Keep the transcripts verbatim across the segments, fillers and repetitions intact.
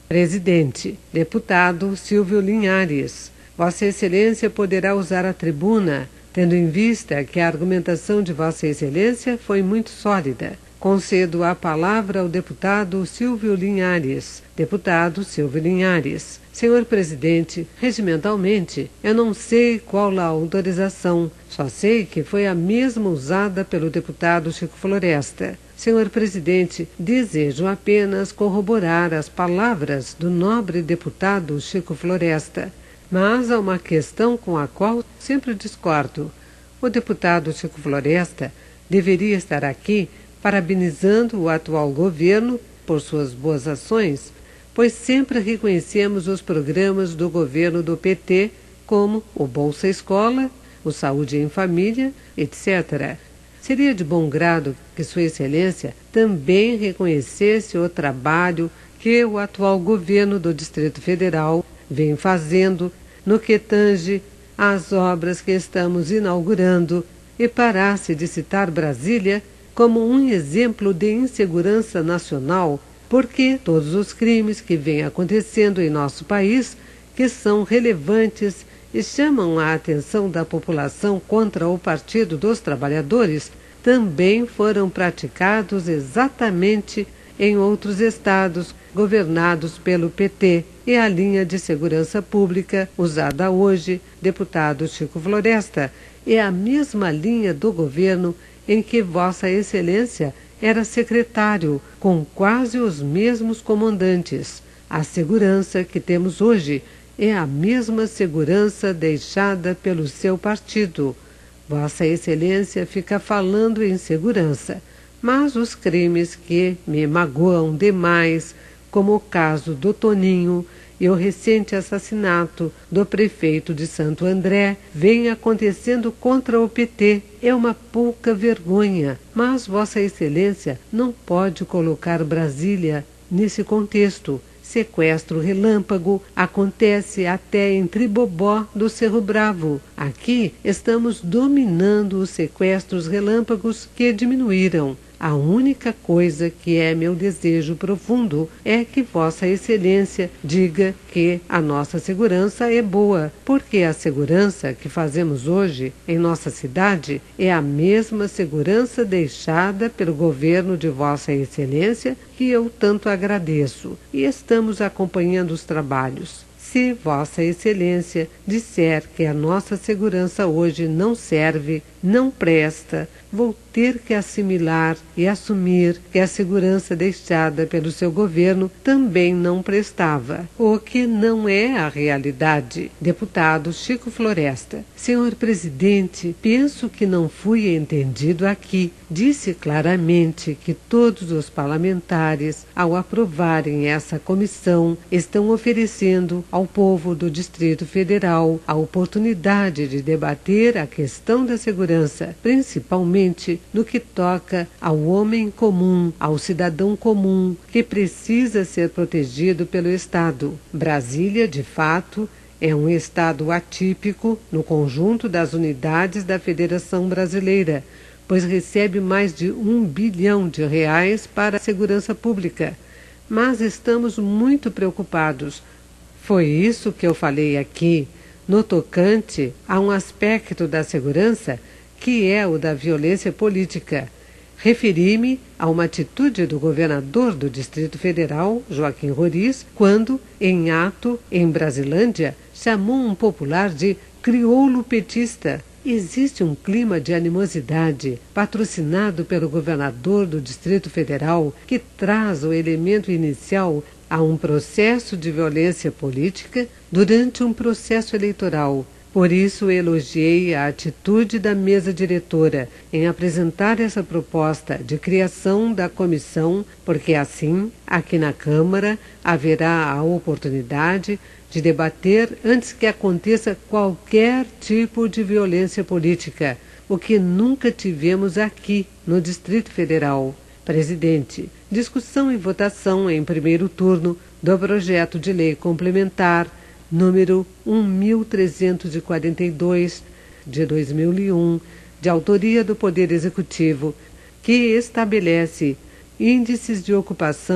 Presidente, deputado Silvio Linhares, Vossa Excelência poderá usar a tribuna, tendo em vista que a argumentação de Vossa Excelência foi muito sólida. Concedo a palavra ao deputado Silvio Linhares. Deputado Silvio Linhares. Senhor Presidente, regimentalmente, eu não sei qual a autorização, só sei que foi a mesma usada pelo deputado Chico Floresta. Senhor Presidente, desejo apenas corroborar as palavras do nobre deputado Chico Floresta, mas há uma questão com a qual sempre discordo. O deputado Chico Floresta deveria estar aqui parabenizando o atual governo por suas boas ações, pois sempre reconhecemos os programas do governo do P T, como o Bolsa Escola, o Saúde em Família, etcétera. Seria de bom grado que Sua Excelência também reconhecesse o trabalho que o atual governo do Distrito Federal vem fazendo no que tange às obras que estamos inaugurando e parasse de citar Brasília como um exemplo de insegurança nacional, porque todos os crimes que vêm acontecendo em nosso país, que são relevantes e chamam a atenção da população contra o Partido dos Trabalhadores, também foram praticados exatamente em outros estados governados pelo P T. E a linha de segurança pública usada hoje, deputado Chico Floresta, é a mesma linha do governo em que Vossa Excelência era secretário, com quase os mesmos comandantes. A segurança que temos hoje é a mesma segurança deixada pelo seu partido. Vossa Excelência fica falando em segurança, mas os crimes que me magoam demais, como o caso do Toninho e o recente assassinato do prefeito de Santo André, vem acontecendo contra o P T. É uma pouca vergonha, mas Vossa Excelência não pode colocar Brasília nesse contexto. Sequestro relâmpago acontece até em Tribobó do Cerro Bravo. Aqui estamos dominando os sequestros relâmpagos que diminuíram. A única coisa que é meu desejo profundo é que Vossa Excelência diga que a nossa segurança é boa, porque a segurança que fazemos hoje em nossa cidade é a mesma segurança deixada pelo governo de Vossa Excelência, que eu tanto agradeço, e estamos acompanhando os trabalhos. Se Vossa Excelência disser que a nossa segurança hoje não serve, não presta, vou ter que assimilar e assumir que a segurança deixada pelo seu governo também não prestava, o que não é a realidade. Deputado Chico Floresta. Senhor Presidente, penso que não fui entendido aqui. Disse claramente que todos os parlamentares, ao aprovarem essa comissão, estão oferecendo ao povo do Distrito Federal a oportunidade de debater a questão da segurança, principalmente no que toca ao homem comum, ao cidadão comum, que precisa ser protegido pelo Estado. Brasília, de fato, é um estado atípico no conjunto das unidades da Federação Brasileira, pois recebe mais de um bilhão de reais para a segurança pública. Mas estamos muito preocupados. Foi isso que eu falei aqui, no tocante a um aspecto da segurança que é o da violência política. Referi-me a uma atitude do governador do Distrito Federal, Joaquim Roriz, quando, em ato em Brasilândia, chamou um popular de crioulo petista. Existe um clima de animosidade, patrocinado pelo governador do Distrito Federal, que traz o elemento inicial a um processo de violência política durante um processo eleitoral. Por isso, elogiei a atitude da mesa diretora em apresentar essa proposta de criação da comissão, porque assim, aqui na Câmara, haverá a oportunidade de debater antes que aconteça qualquer tipo de violência política, o que nunca tivemos aqui no Distrito Federal. Presidente, discussão e votação em primeiro turno do projeto de lei complementar número um mil trezentos e quarenta e dois, de dois mil e um, de autoria do Poder Executivo, que estabelece índices de ocupação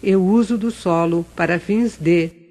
e o uso do solo para fins de